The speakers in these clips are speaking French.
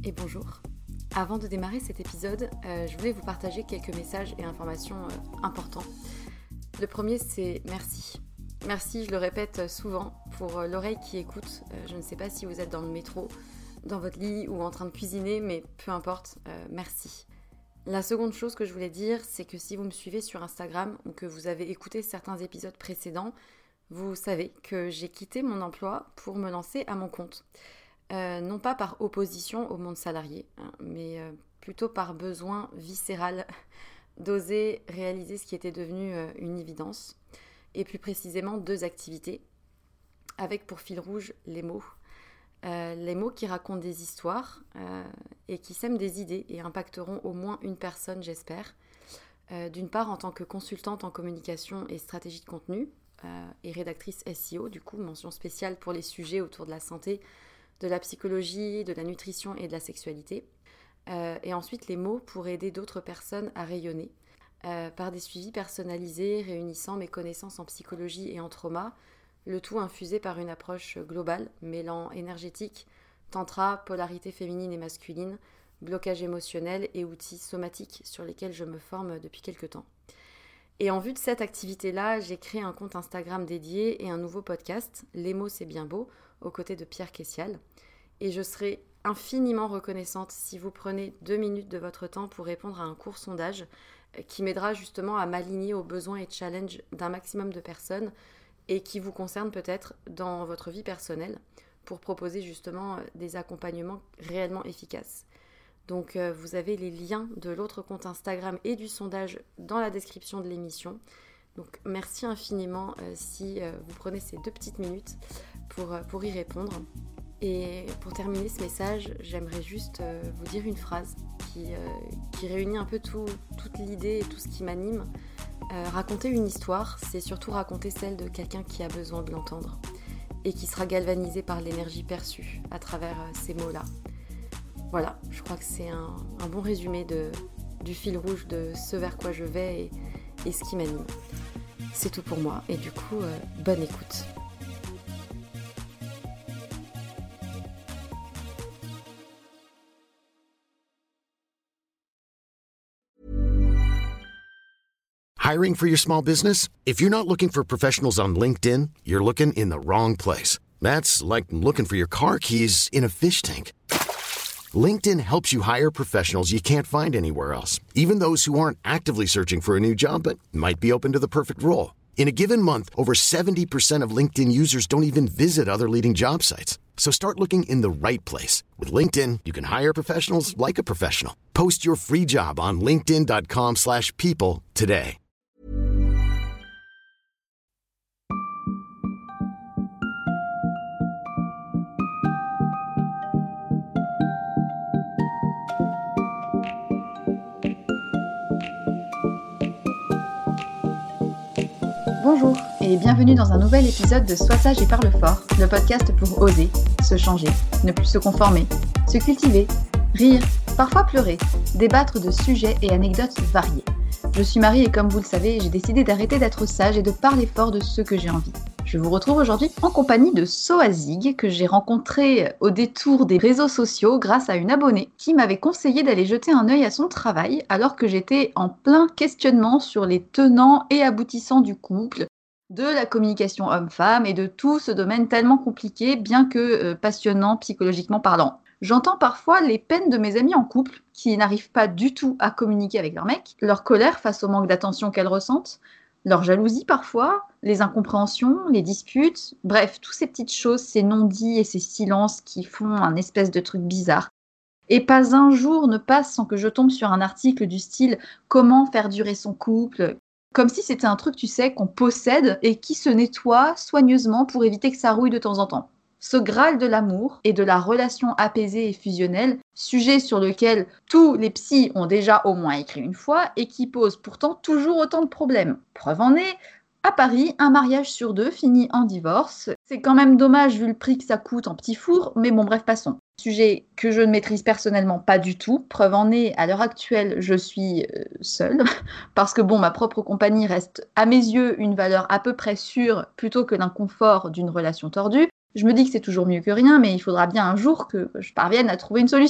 et bonjour. Avant de démarrer cet épisode, je voulais vous partager quelques messages et informations importants. Le premier, c'est merci. Merci, je le répète souvent, pour l'oreille qui écoute. Je ne sais pas si vous êtes dans le métro, dans votre lit ou en train de cuisiner, mais peu importe, merci. La seconde chose que je voulais dire, c'est que si vous me suivez sur Instagram ou que vous avez écouté certains épisodes précédents, vous savez que j'ai quitté mon emploi pour me lancer à mon compte. Non pas par opposition au monde salarié, mais plutôt par besoin viscéral d'oser réaliser ce qui était devenu une évidence, et plus précisément 2 activités, avec pour fil rouge les mots. Les mots qui racontent des histoires et qui sèment des idées et impacteront au moins une personne, j'espère. D'une part, en tant que consultante en communication et stratégie de contenu et rédactrice SEO, du coup, mention spéciale pour les sujets autour de la santé, de la psychologie, de la nutrition et de la sexualité. Et ensuite, les mots pour aider d'autres personnes à rayonner par des suivis personnalisés réunissant mes connaissances en psychologie et en trauma, le tout infusé par une approche globale, mêlant énergétique, tantra, polarité féminine et masculine, blocage émotionnel et outils somatiques sur lesquels je me forme depuis quelques temps. Et en vue de cette activité-là, j'ai créé un compte Instagram dédié et un nouveau podcast, Les mots c'est bien beau, aux côtés de Pierre Kessial. Et je serai infiniment reconnaissante si vous prenez 2 minutes de votre temps pour répondre à un court sondage qui m'aidera justement à m'aligner aux besoins et challenges d'un maximum de personnes et qui vous concerne peut-être dans votre vie personnelle pour proposer justement des accompagnements réellement efficaces. Donc vous avez les liens de l'autre compte Instagram et du sondage dans la description de l'émission. Donc merci infiniment si vous prenez ces 2 petites minutes pour y répondre. Et pour terminer ce message, j'aimerais juste vous dire une phrase qui réunit un peu toute l'idée et tout ce qui m'anime. Raconter une histoire, c'est surtout raconter celle de quelqu'un qui a besoin de l'entendre et qui sera galvanisé par l'énergie perçue à travers ces mots-là. Voilà, je crois que c'est un bon résumé du fil rouge de ce vers quoi je vais et ce qui m'anime. C'est tout pour moi et du coup, bonne écoute. Hiring for your small business? If you're not looking for professionals on LinkedIn, you're looking in the wrong place. That's like looking for your car keys in a fish tank. LinkedIn helps you hire professionals you can't find anywhere else, even those who aren't actively searching for a new job but might be open to the perfect role. In a given month, over 70% of LinkedIn users don't even visit other leading job sites. So start looking in the right place. With LinkedIn, you can hire professionals like a professional. Post your free job on linkedin.com/people today. Bonjour et bienvenue dans un nouvel épisode de Sois sage et parle fort, le podcast pour oser, se changer, ne plus se conformer, se cultiver, rire, parfois pleurer, débattre de sujets et anecdotes variés. Je suis Marie et comme vous le savez, j'ai décidé d'arrêter d'être sage et de parler fort de ce que j'ai envie. Je vous retrouve aujourd'hui en compagnie de Soazig, que j'ai rencontré au détour des réseaux sociaux grâce à une abonnée qui m'avait conseillé d'aller jeter un œil à son travail alors que j'étais en plein questionnement sur les tenants et aboutissants du couple, de la communication homme-femme et de tout ce domaine tellement compliqué, bien que passionnant psychologiquement parlant. J'entends parfois les peines de mes amies en couple qui n'arrivent pas du tout à communiquer avec leur mec, leur colère face au manque d'attention qu'elles ressentent, leur jalousie parfois, les incompréhensions, les disputes, bref, toutes ces petites choses, ces non-dits et ces silences qui font un espèce de truc bizarre. Et pas un jour ne passe sans que je tombe sur un article du style « Comment faire durer son couple ?» Comme si c'était un truc, tu sais, qu'on possède et qui se nettoie soigneusement pour éviter que ça rouille de temps en temps. Ce Graal de l'amour et de la relation apaisée et fusionnelle, sujet sur lequel tous les psys ont déjà au moins écrit une fois et qui pose pourtant toujours autant de problèmes. Preuve en est, à Paris, un mariage sur 2 finit en divorce. C'est quand même dommage vu le prix que ça coûte en petit four, mais bon bref, passons. Sujet que je ne maîtrise personnellement pas du tout. Preuve en est, à l'heure actuelle, je suis seule, parce que bon, ma propre compagnie reste à mes yeux une valeur à peu près sûre plutôt que l'inconfort d'une relation tordue. Je me dis que c'est toujours mieux que rien, mais il faudra bien un jour que je parvienne à trouver une solution.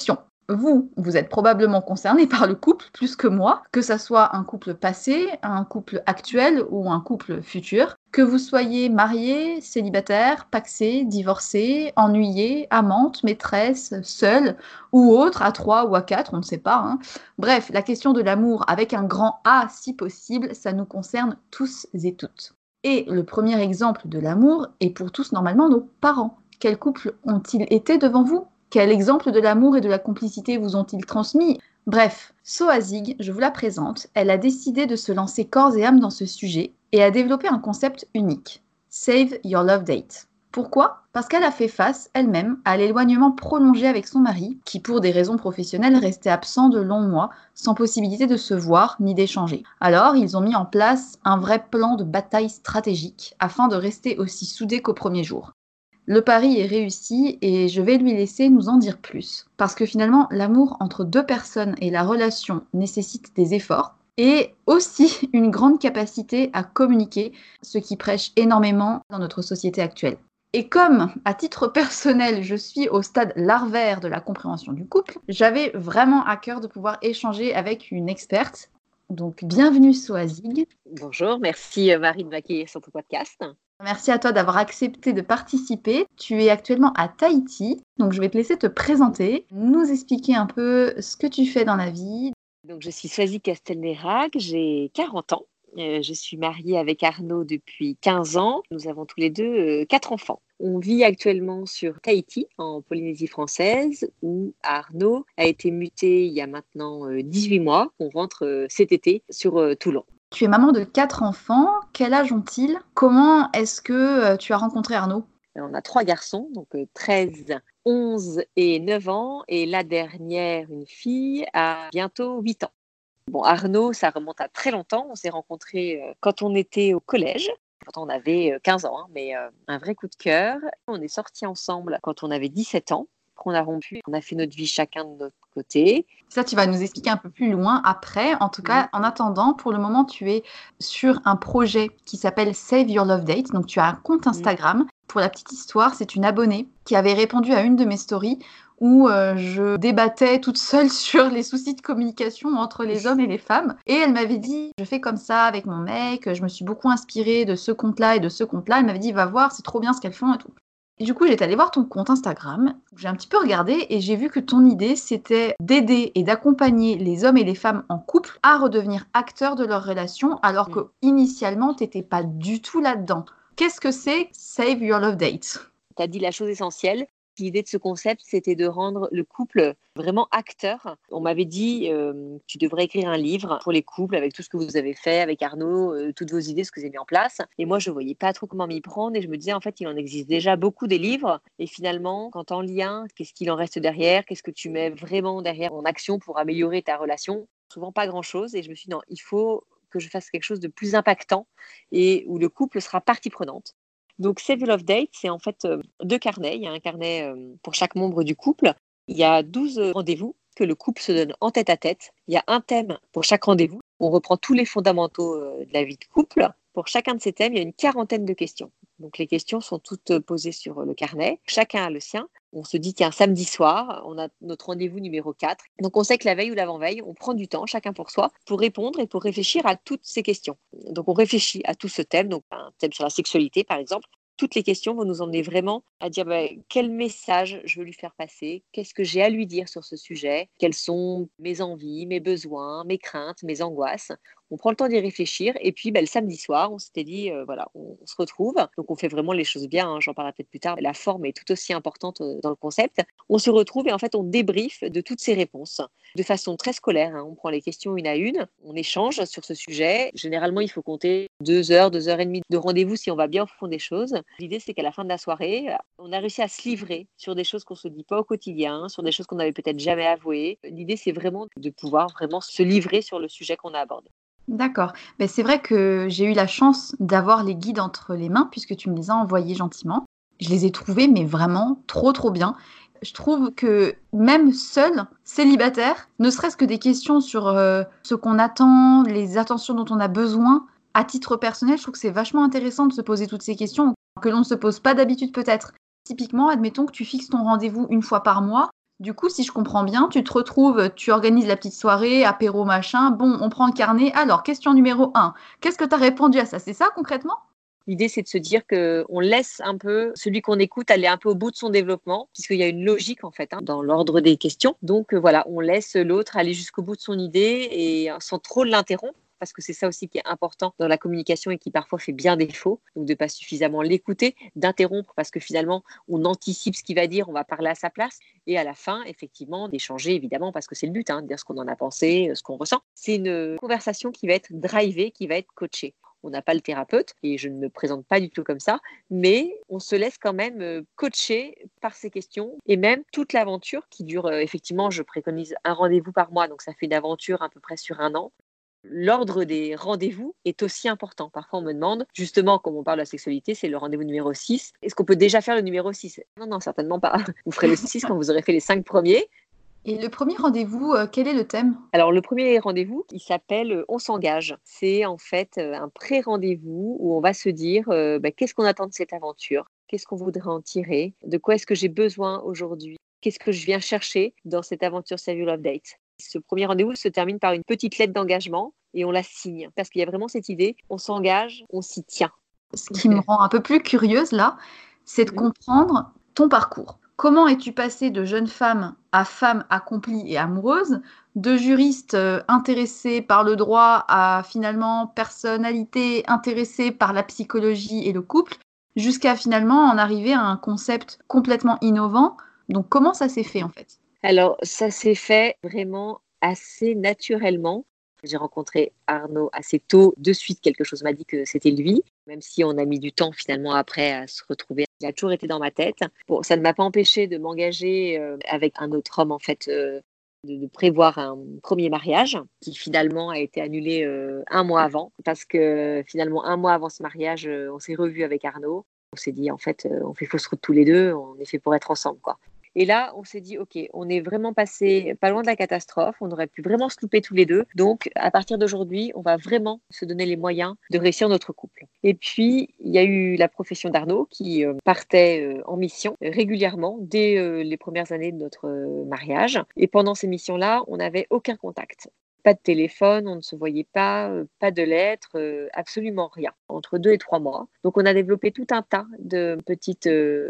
Vous êtes probablement concerné par le couple plus que moi, que ça soit un couple passé, un couple actuel ou un couple futur. Que vous soyez marié, célibataire, pacsé, divorcé, ennuyé, amante, maîtresse, seule ou autre, à 3 ou à 4, on ne sait pas. Hein. Bref, la question de l'amour avec un grand A si possible, ça nous concerne tous et toutes. Et le premier exemple de l'amour est pour tous normalement nos parents. Quels couples ont-ils été devant vous ? Quel exemple de l'amour et de la complicité vous ont-ils transmis ? Bref, Soazig, je vous la présente, elle a décidé de se lancer corps et âme dans ce sujet et a développé un concept unique, Save Your Love Date. Pourquoi ? Parce qu'elle a fait face, elle-même, à l'éloignement prolongé avec son mari, qui pour des raisons professionnelles restait absent de longs mois, sans possibilité de se voir ni d'échanger. Alors, ils ont mis en place un vrai plan de bataille stratégique, afin de rester aussi soudés qu'au premier jour. Le pari est réussi et je vais lui laisser nous en dire plus. Parce que finalement, l'amour entre deux personnes et la relation nécessite des efforts et aussi une grande capacité à communiquer, ce qui prêche énormément dans notre société actuelle. Et comme, à titre personnel, je suis au stade larvaire de la compréhension du couple, j'avais vraiment à cœur de pouvoir échanger avec une experte. Donc, bienvenue Soazig. Bonjour, merci Marie de m'accueillir sur ton podcast. Merci à toi d'avoir accepté de participer. Tu es actuellement à Tahiti, donc je vais te laisser te présenter, nous expliquer un peu ce que tu fais dans la vie. Donc, je suis Soazig Castelnerac, j'ai 40 ans. Je suis mariée avec Arnaud depuis 15 ans. Nous avons tous les deux 4 enfants. On vit actuellement sur Tahiti, en Polynésie française, où Arnaud a été muté il y a maintenant 18 mois. On rentre cet été sur Toulon. Tu es maman de 4 enfants. Quel âge ont-ils ? Comment est-ce que tu as rencontré Arnaud ? On a 3 garçons, donc 13, 11 et 9 ans. Et la dernière, une fille, a bientôt 8 ans. Bon, Arnaud, ça remonte à très longtemps. On s'est rencontrés quand on était au collège. Pourtant, on avait 15 ans, mais un vrai coup de cœur. On est sortis ensemble quand on avait 17 ans. Après, on a rompu, on a fait notre vie chacun de notre côté. Ça, tu vas nous expliquer un peu plus loin après. En tout cas, en attendant, pour le moment, tu es sur un projet qui s'appelle Save Your Love Date. Donc, tu as un compte Instagram. Pour la petite histoire, c'est une abonnée qui avait répondu à une de mes stories où je débattais toute seule sur les soucis de communication entre les hommes et les femmes. Et elle m'avait dit, je fais comme ça avec mon mec, je me suis beaucoup inspirée de ce compte-là et de ce compte-là. Elle m'avait dit, va voir, c'est trop bien ce qu'elles font et tout. Et du coup, j'étais allée voir ton compte Instagram, j'ai un petit peu regardé et j'ai vu que ton idée, c'était d'aider et d'accompagner les hommes et les femmes en couple à redevenir acteurs de leur relation, alors que initialement, tu n'étais pas du tout là-dedans. Qu'est-ce que c'est Save Your Love Date ? Tu as dit la chose essentielle. L'idée de ce concept, c'était de rendre le couple vraiment acteur. On m'avait dit, tu devrais écrire un livre pour les couples avec tout ce que vous avez fait avec Arnaud, toutes vos idées, ce que vous avez mis en place. Et moi, je ne voyais pas trop comment m'y prendre et je me disais, en fait, il en existe déjà beaucoup des livres. Et finalement, quand en lien, qu'est-ce qu'il en reste derrière ? Qu'est-ce que tu mets vraiment derrière en action pour améliorer ta relation ? Souvent pas grand-chose. Et je me suis dit, non, il faut que je fasse quelque chose de plus impactant et où le couple sera partie prenante. Donc, Save Your Love Date, c'est en fait 2 carnets. Il y a un carnet pour chaque membre du couple. Il y a 12 rendez-vous que le couple se donne en tête-à-tête. Il y a un thème pour chaque rendez-vous. On reprend tous les fondamentaux de la vie de couple. Pour chacun de ces thèmes, il y a une 40aine de questions. Donc, les questions sont toutes posées sur le carnet. Chacun a le sien. On se dit qu'un samedi soir, on a notre rendez-vous numéro 4. Donc, on sait que la veille ou l'avant-veille, on prend du temps, chacun pour soi, pour répondre et pour réfléchir à toutes ces questions. Donc, on réfléchit à tout ce thème, donc un thème sur la sexualité, par exemple. Toutes les questions vont nous emmener vraiment à dire quel message je veux lui faire passer, qu'est-ce que j'ai à lui dire sur ce sujet, quelles sont mes envies, mes besoins, mes craintes, mes angoisses. On prend le temps d'y réfléchir et puis le samedi soir, on s'était dit, on se retrouve. Donc, on fait vraiment les choses bien, j'en parlerai peut-être plus tard. La forme est tout aussi importante dans le concept. On se retrouve et en fait, on débriefe de toutes ces réponses de façon très scolaire. On prend les questions une à une, on échange sur ce sujet. Généralement, il faut compter 2 heures, 2 heures et demie de rendez-vous si on va bien au fond des choses. L'idée, c'est qu'à la fin de la soirée, on a réussi à se livrer sur des choses qu'on ne se dit pas au quotidien, sur des choses qu'on n'avait peut-être jamais avouées. L'idée, c'est vraiment de pouvoir vraiment se livrer sur le sujet qu'on a abordé. D'accord. Mais c'est vrai que j'ai eu la chance d'avoir les guides entre les mains puisque tu me les as envoyés gentiment. Je les ai trouvés, mais vraiment trop bien. Je trouve que même seul, célibataire, ne serait-ce que des questions sur ce qu'on attend, les attentions dont on a besoin, à titre personnel, je trouve que c'est vachement intéressant de se poser toutes ces questions que l'on ne se pose pas d'habitude peut-être. Typiquement, admettons que tu fixes ton rendez-vous une fois par mois. Du coup, si je comprends bien, tu te retrouves, tu organises la petite soirée, apéro, machin. Bon, on prend le carnet. Alors, question numéro 1. Qu'est-ce que tu as répondu à ça? C'est ça concrètement? L'idée, c'est de se dire qu'on laisse un peu celui qu'on écoute aller un peu au bout de son développement, puisqu'il y a une logique en fait dans l'ordre des questions. Donc voilà, on laisse l'autre aller jusqu'au bout de son idée et sans trop l'interrompre. Parce que c'est ça aussi qui est important dans la communication et qui parfois fait bien défaut. Donc, de ne pas suffisamment l'écouter, d'interrompre parce que finalement, on anticipe ce qu'il va dire, on va parler à sa place. Et à la fin, effectivement, d'échanger, évidemment, parce que c'est le but, de dire ce qu'on en a pensé, ce qu'on ressent. C'est une conversation qui va être drivée, qui va être coachée. On n'a pas le thérapeute et je ne me présente pas du tout comme ça, mais on se laisse quand même coacher par ces questions et même toute l'aventure qui dure, effectivement, je préconise un rendez-vous par mois, donc ça fait une aventure à peu près sur 1 an. L'ordre des rendez-vous est aussi important. Parfois, on me demande, justement, comme on parle de la sexualité, c'est le rendez-vous numéro 6. Est-ce qu'on peut déjà faire le numéro 6? Non, certainement pas. Vous ferez le 6 quand vous aurez fait les 5 premiers. Et le premier rendez-vous, quel est le thème? Alors, le premier rendez-vous, il s'appelle On s'engage. C'est en fait un pré-rendez-vous où on va se dire qu'est-ce qu'on attend de cette aventure? Qu'est-ce qu'on voudrait en tirer? De quoi est-ce que j'ai besoin aujourd'hui? Qu'est-ce que je viens chercher dans cette aventure Save Your Love Date? Ce premier rendez-vous se termine par une petite lettre d'engagement et on la signe. Parce qu'il y a vraiment cette idée, on s'engage, on s'y tient. Ce qui me rend un peu plus curieuse là, c'est de comprendre ton parcours. Comment es-tu passée de jeune femme à femme accomplie et amoureuse, de juriste intéressée par le droit à finalement personnalité intéressée par la psychologie et le couple, jusqu'à finalement en arriver à un concept complètement innovant. Donc comment ça s'est fait en fait? Alors, ça s'est fait vraiment assez naturellement. J'ai rencontré Arnaud assez tôt. De suite, quelque chose m'a dit que c'était lui, même si on a mis du temps finalement après à se retrouver. Il a toujours été dans ma tête. Bon, ça ne m'a pas empêché de m'engager avec un autre homme, en fait, de prévoir un premier mariage qui finalement a été annulé 1 mois avant. Parce que finalement, 1 mois avant ce mariage, on s'est revus avec Arnaud. On s'est dit, en fait, on fait fausse route tous les deux. On est fait pour être ensemble, quoi. Et là, on s'est dit, OK, on est vraiment passé pas loin de la catastrophe. On aurait pu vraiment se louper tous les deux. Donc, à partir d'aujourd'hui, on va vraiment se donner les moyens de réussir notre couple. Et puis, il y a eu la profession d'Arnaud qui partait en mission régulièrement dès les premières années de notre mariage. Et pendant ces missions-là, on n'avait aucun contact. Pas de téléphone, on ne se voyait pas, pas de lettres, absolument rien, entre 2 et 3 mois. Donc, on a développé tout un tas de petites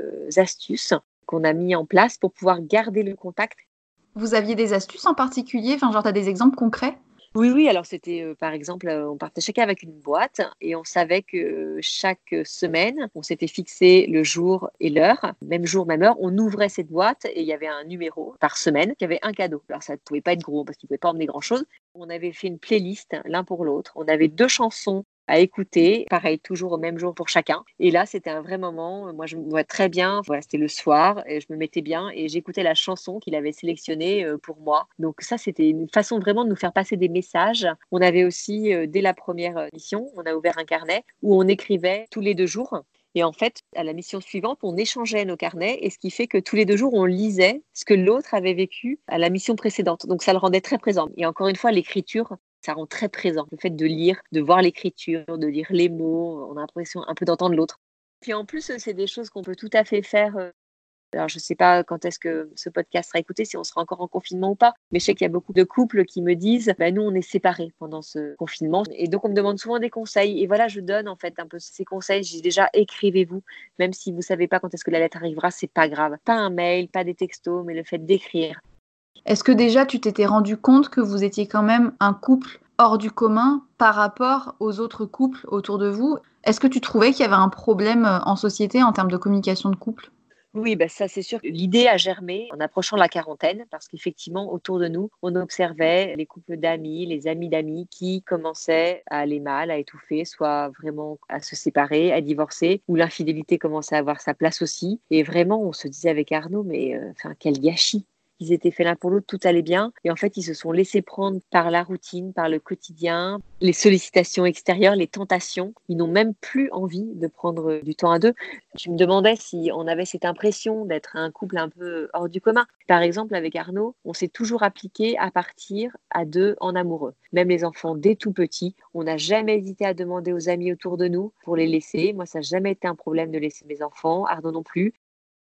astuces qu'on a mis en place pour pouvoir garder le contact. Vous aviez des astuces en particulier? Enfin, genre, tu as des exemples concrets? Oui, alors c'était par exemple, on partait chacun avec une boîte et on savait que chaque semaine, on s'était fixé le jour et l'heure, même jour, même heure, on ouvrait cette boîte et il y avait un numéro par semaine qui avait un cadeau. Alors ça ne pouvait pas être gros parce qu'il ne pouvait pas emmener grand-chose. On avait fait une playlist l'un pour l'autre, on avait 2 chansons à écouter, pareil, toujours au même jour pour chacun. Et là, c'était un vrai moment. Moi, je me vois très bien. Voilà, c'était le soir et je me mettais bien et j'écoutais la chanson qu'il avait sélectionnée pour moi. Donc ça, c'était une façon vraiment de nous faire passer des messages. On avait aussi, dès la première mission, on a ouvert un carnet où on écrivait tous les 2 jours. Et en fait, à la mission suivante, on échangeait nos carnets et ce qui fait que tous les 2 jours, on lisait ce que l'autre avait vécu à la mission précédente. Donc, ça le rendait très présent. Et encore une fois, l'écriture, ça rend très présent. Le fait de lire, de voir l'écriture, de lire les mots, on a l'impression un peu d'entendre l'autre. Puis en plus, c'est des choses qu'on peut tout à fait faire. Alors, je ne sais pas quand est-ce que ce podcast sera écouté, si on sera encore en confinement ou pas, mais je sais qu'il y a beaucoup de couples qui me disent nous, on est séparés pendant ce confinement. Et donc, on me demande souvent des conseils. Et voilà, je donne en fait un peu ces conseils. Je dis déjà, écrivez-vous. Même si vous ne savez pas quand est-ce que la lettre arrivera, c'est pas grave. Pas un mail, pas des textos, mais le fait d'écrire. Est-ce que déjà tu t'étais rendu compte que vous étiez quand même un couple hors du commun par rapport aux autres couples autour de vous? Est-ce que tu trouvais qu'il y avait un problème en société en termes de communication de couple? Oui, ça c'est sûr. L'idée a germé en approchant la quarantaine parce qu'effectivement, autour de nous, on observait les couples d'amis, les amis d'amis qui commençaient à aller mal, à étouffer, soit vraiment à se séparer, à divorcer, où l'infidélité commençait à avoir sa place aussi. Et vraiment, on se disait avec Arnaud, mais quel gâchis! Ils étaient faits l'un pour l'autre, tout allait bien. Et en fait, ils se sont laissés prendre par la routine, par le quotidien, les sollicitations extérieures, les tentations. Ils n'ont même plus envie de prendre du temps à deux. Je me demandais si on avait cette impression d'être un couple un peu hors du commun. Par exemple, avec Arnaud, on s'est toujours appliqué à partir à 2 en amoureux. Même les enfants, dès tout petits, on n'a jamais hésité à demander aux amis autour de nous pour les laisser. Moi, ça n'a jamais été un problème de laisser mes enfants, Arnaud non plus.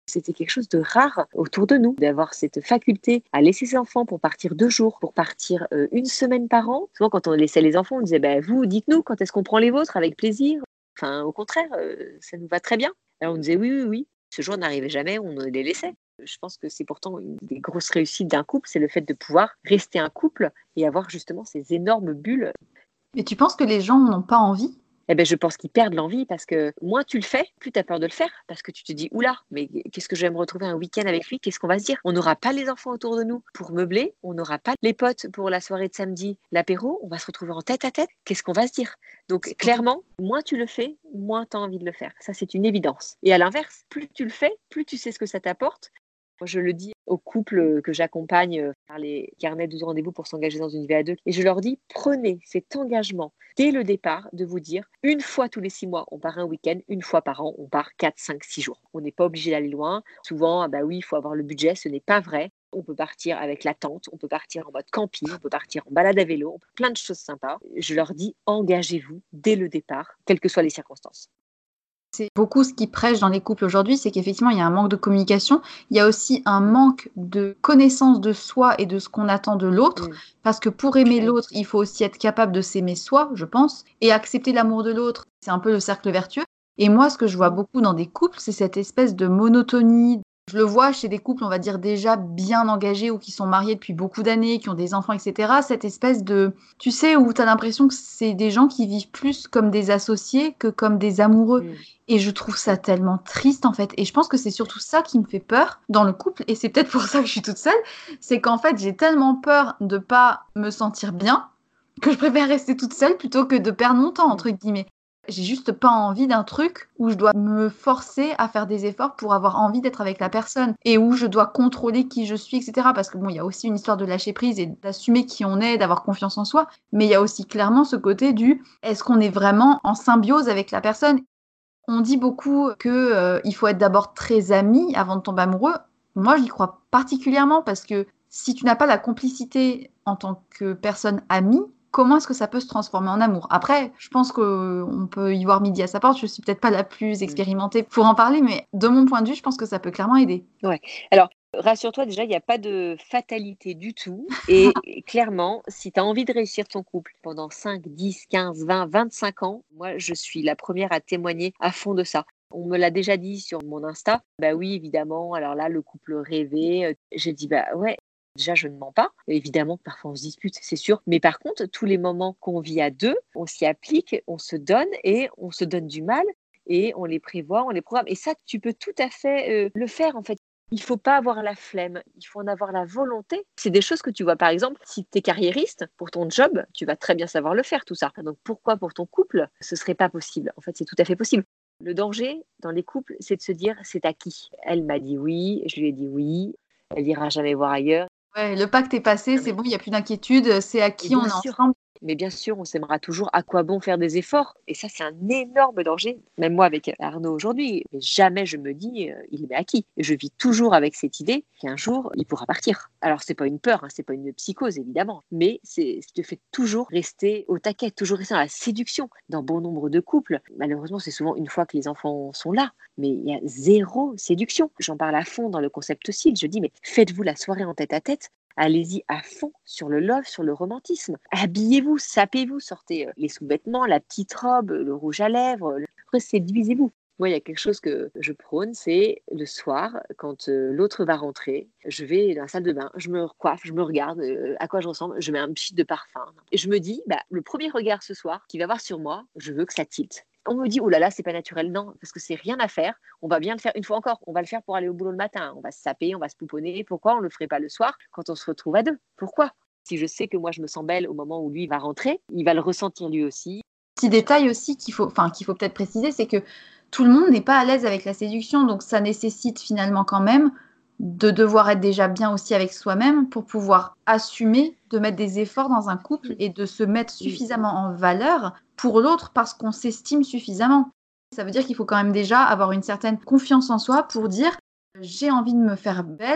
C'était quelque chose de rare autour de nous, d'avoir cette faculté à laisser ses enfants pour partir 2 jours, pour partir 1 semaine par an. Souvent, quand on laissait les enfants, on disait vous, dites-nous, quand est-ce qu'on prend les vôtres, avec plaisir. Enfin, au contraire, ça nous va très bien. Alors, on disait oui. Ce jour n'arrivait jamais, on les laissait. Je pense que c'est pourtant une des grosses réussites d'un couple, c'est le fait de pouvoir rester un couple et avoir justement ces énormes bulles. Mais tu penses que les gens n'ont pas envie ? Je pense qu'ils perdent l'envie parce que moins tu le fais, plus tu as peur de le faire. Parce que tu te dis, oula, mais qu'est-ce que je vais me retrouver un week-end avec lui ? Qu'est-ce qu'on va se dire ? On n'aura pas les enfants autour de nous pour meubler, on n'aura pas les potes pour la soirée de samedi, l'apéro, on va se retrouver en tête à tête. Qu'est-ce qu'on va se dire ? Donc clairement, moins tu le fais, moins tu as envie de le faire. Ça, c'est une évidence. Et à l'inverse, plus tu le fais, plus tu sais ce que ça t'apporte. Moi, je le dis aux couples que j'accompagne par les carnets 12 rendez-vous pour s'engager dans une vie à deux. Et je leur dis, prenez cet engagement dès le départ de vous dire, une fois tous les 6 mois, on part un week-end, une fois par an, on part 4, 5, 6 jours. On n'est pas obligé d'aller loin. Souvent, oui, il faut avoir le budget. Ce n'est pas vrai. On peut partir avec la tente, on peut partir en mode camping, on peut partir en balade à vélo, plein de choses sympas. Je leur dis, engagez-vous dès le départ, quelles que soient les circonstances. C'est beaucoup ce qui prêche dans les couples aujourd'hui, c'est qu'effectivement, il y a un manque de communication. Il y a aussi un manque de connaissance de soi et de ce qu'on attend de l'autre. Parce que pour aimer l'autre, il faut aussi être capable de s'aimer soi, je pense. Et accepter l'amour de l'autre, c'est un peu le cercle vertueux. Et moi, ce que je vois beaucoup dans des couples, c'est cette espèce de monotonie. Je le vois chez des couples, on va dire, déjà bien engagés ou qui sont mariés depuis beaucoup d'années, qui ont des enfants, etc. Cette espèce de... Tu sais, où tu as l'impression que c'est des gens qui vivent plus comme des associés que comme des amoureux. Et je trouve ça tellement triste, en fait. Et je pense que c'est surtout ça qui me fait peur dans le couple. Et c'est peut-être pour ça que je suis toute seule. C'est qu'en fait, j'ai tellement peur de ne pas me sentir bien que je préfère rester toute seule plutôt que de perdre mon temps, entre guillemets. J'ai juste pas envie d'un truc où je dois me forcer à faire des efforts pour avoir envie d'être avec la personne et où je dois contrôler qui je suis, etc. Parce que bon, il y a aussi une histoire de lâcher prise et d'assumer qui on est, d'avoir confiance en soi. Mais il y a aussi clairement ce côté du est-ce qu'on est vraiment en symbiose avec la personne ? On dit beaucoup qu'il faut être d'abord très ami avant de tomber amoureux. Moi, j'y crois particulièrement parce que si tu n'as pas la complicité en tant que personne amie, comment est-ce que ça peut se transformer en amour ? Après, je pense qu'on peut y voir midi à sa porte. Je suis peut-être pas la plus expérimentée pour en parler, mais de mon point de vue, je pense que ça peut clairement aider. Ouais. Alors, rassure-toi, déjà, il n'y a pas de fatalité du tout. Et clairement, si tu as envie de réussir ton couple pendant 5, 10, 15, 20, 25 ans, moi, je suis la première à témoigner à fond de ça. On me l'a déjà dit sur mon Insta. Oui, évidemment. Alors là, le couple rêvé. J'ai dit, ouais. Déjà, je ne mens pas. Évidemment, parfois on se dispute, c'est sûr. Mais par contre, tous les moments qu'on vit à deux, on s'y applique, on se donne et on se donne du mal et on les prévoit, on les programme. Et ça, tu peux tout à fait le faire en fait. Il ne faut pas avoir la flemme, il faut en avoir la volonté. C'est des choses que tu vois, par exemple, si tu es carriériste pour ton job, tu vas très bien savoir le faire, tout ça. Donc pourquoi pour ton couple, ce ne serait pas possible ? En fait, c'est tout à fait possible. Le danger dans les couples, c'est de se dire, c'est à qui ? Elle m'a dit oui, je lui ai dit oui, elle n'ira jamais voir ailleurs. Ouais, le pacte est passé, c'est bon, il n'y a plus d'inquiétude, c'est à qui on est ensemble. Mais bien sûr, on s'aimera toujours. À quoi bon faire des efforts ? Et ça, c'est un énorme danger. Même moi, avec Arnaud aujourd'hui, mais jamais je me dis, il est acquis. Je vis toujours avec cette idée qu'un jour, il pourra partir. Alors, c'est pas une peur, c'est pas une psychose, évidemment. Mais ça te fait toujours rester au taquet, toujours rester dans la séduction. Dans bon nombre de couples, malheureusement, c'est souvent une fois que les enfants sont là. Mais il y a zéro séduction. J'en parle à fond dans le concept aussi. Je dis, mais faites-vous la soirée en tête-à-tête. Allez-y à fond sur le love, sur le romantisme. Habillez-vous, sapez-vous, sortez les sous-vêtements, la petite robe, le rouge à lèvres. Séduisez-vous. Moi, il y a quelque chose que je prône, c'est le soir, quand l'autre va rentrer, je vais dans la salle de bain, je me coiffe, je me regarde à quoi je ressemble, je mets un petit de parfum. Et je me dis, le premier regard ce soir qu'il va avoir sur moi, je veux que ça tilte. On me dit, oh là là, c'est pas naturel. Non, parce que c'est rien à faire. On va bien le faire une fois encore. On va le faire pour aller au boulot le matin. On va se saper, on va se pouponner. Pourquoi on le ferait pas le soir quand on se retrouve à deux ? Pourquoi ? Si je sais que moi, je me sens belle au moment où lui va rentrer, il va le ressentir lui aussi. Petit détail aussi qu'il faut peut-être préciser, c'est que tout le monde n'est pas à l'aise avec la séduction. Donc, ça nécessite finalement quand même de devoir être déjà bien aussi avec soi-même pour pouvoir assumer de mettre des efforts dans un couple et de se mettre suffisamment en valeur pour l'autre parce qu'on s'estime suffisamment. Ça veut dire qu'il faut quand même déjà avoir une certaine confiance en soi pour dire j'ai envie de me faire belle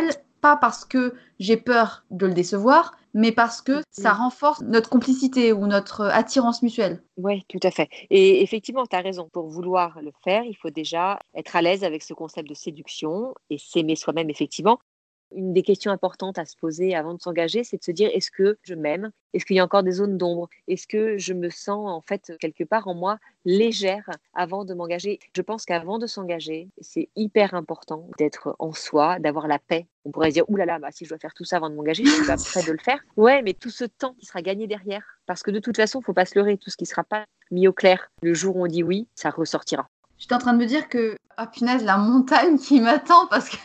pas parce que j'ai peur de le décevoir, mais parce que ça renforce notre complicité ou notre attirance mutuelle. Oui, tout à fait. Et effectivement, tu as raison. Pour vouloir le faire, il faut déjà être à l'aise avec ce concept de séduction et s'aimer soi-même, effectivement. Une des questions importantes à se poser avant de s'engager, c'est de se dire, est-ce que je m'aime? Est-ce qu'il y a encore des zones d'ombre? Est-ce que je me sens en fait quelque part en moi légère avant de m'engager? Je pense qu'avant de s'engager, c'est hyper important d'être en soi, d'avoir la paix. On pourrait se dire, ouh là là, si je dois faire tout ça avant de m'engager, je ne suis pas prête de le faire. Ouais, mais tout ce temps qui sera gagné derrière, parce que de toute façon, il ne faut pas se leurrer, tout ce qui ne sera pas mis au clair le jour où on dit oui, ça ressortira. J'étais en train de me dire que, ah punaise, la montagne qui m'attend parce que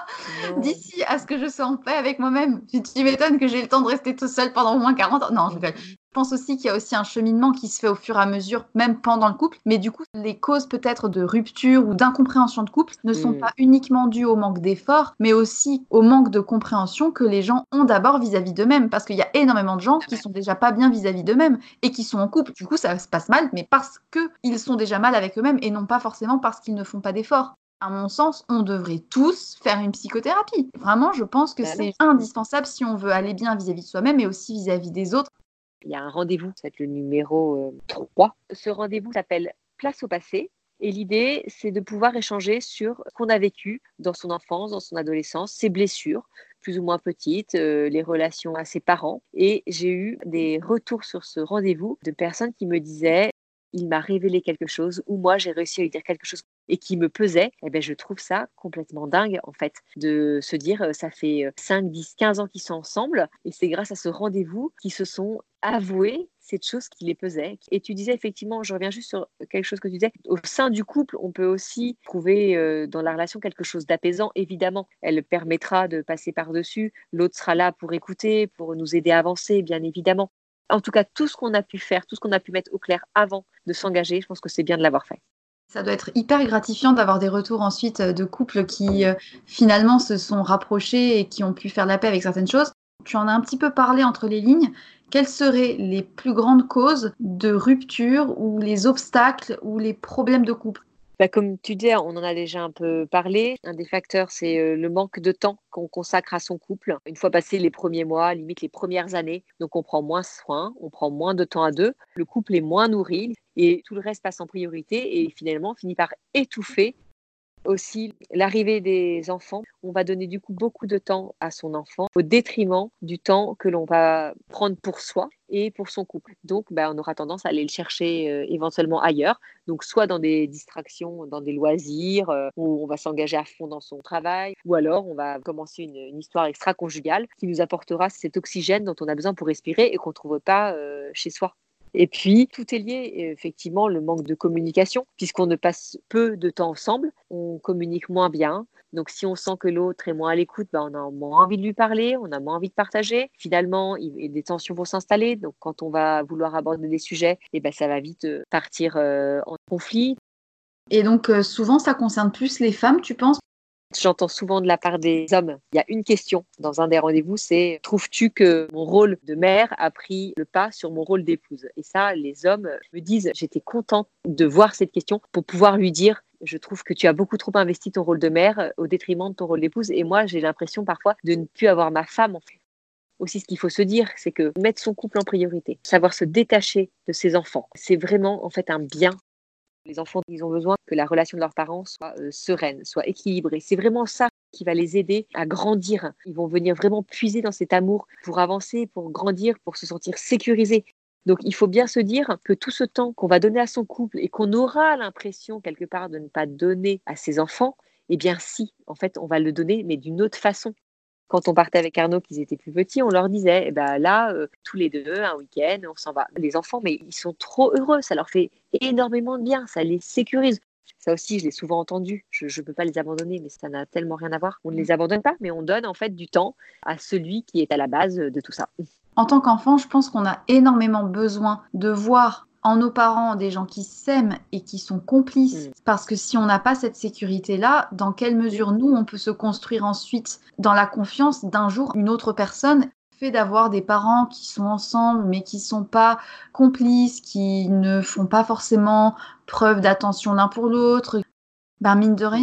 d'ici à ce que je sois en paix avec moi-même, tu m'étonnes que j'ai le temps de rester tout seul pendant au moins 40 ans. Non, je rigole. Je pense aussi qu'il y a aussi un cheminement qui se fait au fur et à mesure, même pendant le couple. Mais du coup, les causes peut-être de rupture ou d'incompréhension de couple ne sont pas uniquement dues au manque d'efforts, mais aussi au manque de compréhension que les gens ont d'abord vis-à-vis d'eux-mêmes. Parce qu'il y a énormément de gens qui sont déjà pas bien vis-à-vis d'eux-mêmes et qui sont en couple. Du coup, ça se passe mal, mais parce qu'ils sont déjà mal avec eux-mêmes et non pas forcément parce qu'ils ne font pas d'efforts. À mon sens, on devrait tous faire une psychothérapie. Vraiment, je pense que c'est indispensable si on veut aller bien vis-à-vis de soi-même et aussi vis-à-vis des autres. Il y a un rendez-vous, ça va être le numéro 3. Ce rendez-vous s'appelle Place au passé. Et l'idée, c'est de pouvoir échanger sur ce qu'on a vécu dans son enfance, dans son adolescence, ses blessures, plus ou moins petites, les relations à ses parents. Et j'ai eu des retours sur ce rendez-vous de personnes qui me disaient il m'a révélé quelque chose ou moi j'ai réussi à lui dire quelque chose et qui me pesait, eh ben, je trouve ça complètement dingue en fait de se dire ça fait 5, 10, 15 ans qu'ils sont ensemble et c'est grâce à ce rendez-vous qu'ils se sont avoués cette chose qui les pesait. Et tu disais effectivement, je reviens juste sur quelque chose que tu disais, au sein du couple, on peut aussi trouver dans la relation quelque chose d'apaisant. Évidemment, elle permettra de passer par-dessus, l'autre sera là pour écouter, pour nous aider à avancer, bien évidemment. En tout cas, tout ce qu'on a pu faire, tout ce qu'on a pu mettre au clair avant de s'engager, je pense que c'est bien de l'avoir fait. Ça doit être hyper gratifiant d'avoir des retours ensuite de couples qui finalement se sont rapprochés et qui ont pu faire la paix avec certaines choses. Tu en as un petit peu parlé entre les lignes. Quelles seraient les plus grandes causes de rupture ou les obstacles ou les problèmes de couple? Comme tu dis, on en a déjà un peu parlé. Un des facteurs, c'est le manque de temps qu'on consacre à son couple. Une fois passés les premiers mois, limite les premières années, donc on prend moins soin, on prend moins de temps à deux. Le couple est moins nourri et tout le reste passe en priorité et finalement finit par étouffer. Aussi, l'arrivée des enfants, on va donner du coup beaucoup de temps à son enfant au détriment du temps que l'on va prendre pour soi et pour son couple. Donc, on aura tendance à aller le chercher éventuellement ailleurs. Donc, soit dans des distractions, dans des loisirs, où on va s'engager à fond dans son travail, ou alors on va commencer une histoire extra-conjugale qui nous apportera cet oxygène dont on a besoin pour respirer et qu'on ne trouve pas chez soi. Et puis, tout est lié, effectivement, le manque de communication, puisqu'on ne passe peu de temps ensemble, on communique moins bien. Donc, si on sent que l'autre est moins à l'écoute, on a moins envie de lui parler, on a moins envie de partager. Finalement, des tensions vont s'installer. Donc, quand on va vouloir aborder des sujets, ça va vite partir en conflit. Et donc, souvent, ça concerne plus les femmes, tu penses? J'entends souvent de la part des hommes, il y a une question dans un des rendez-vous, c'est « Trouves-tu que mon rôle de mère a pris le pas sur mon rôle d'épouse ?» Et ça, les hommes me disent « J'étais contente de voir cette question pour pouvoir lui dire « Je trouve que tu as beaucoup trop investi ton rôle de mère au détriment de ton rôle d'épouse. » Et moi, j'ai l'impression parfois de ne plus avoir ma femme en fait. Aussi, ce qu'il faut se dire, c'est que mettre son couple en priorité, savoir se détacher de ses enfants, c'est vraiment en fait un bien. Les enfants, ils ont besoin que la relation de leurs parents soit sereine, soit équilibrée. C'est vraiment ça qui va les aider à grandir. Ils vont venir vraiment puiser dans cet amour pour avancer, pour grandir, pour se sentir sécurisés. Donc, il faut bien se dire que tout ce temps qu'on va donner à son couple et qu'on aura l'impression quelque part de ne pas donner à ses enfants, eh bien si, en fait, on va le donner, mais d'une autre façon. Quand on partait avec Arnaud, qu'ils étaient plus petits, on leur disait, là, tous les deux, un week-end, on s'en va. Les enfants, mais ils sont trop heureux, ça leur fait énormément de bien, ça les sécurise. Ça aussi, je l'ai souvent entendu, je ne peux pas les abandonner, mais ça n'a tellement rien à voir. On ne les abandonne pas, mais on donne en fait du temps à celui qui est à la base de tout ça. En tant qu'enfant, je pense qu'on a énormément besoin de voir en nos parents des gens qui s'aiment et qui sont complices. Parce que si on n'a pas cette sécurité-là, dans quelle mesure nous, on peut se construire ensuite dans la confiance d'un jour une autre personne? Le fait d'avoir des parents qui sont ensemble mais qui ne sont pas complices, qui ne font pas forcément preuve d'attention l'un pour l'autre, mine de rien,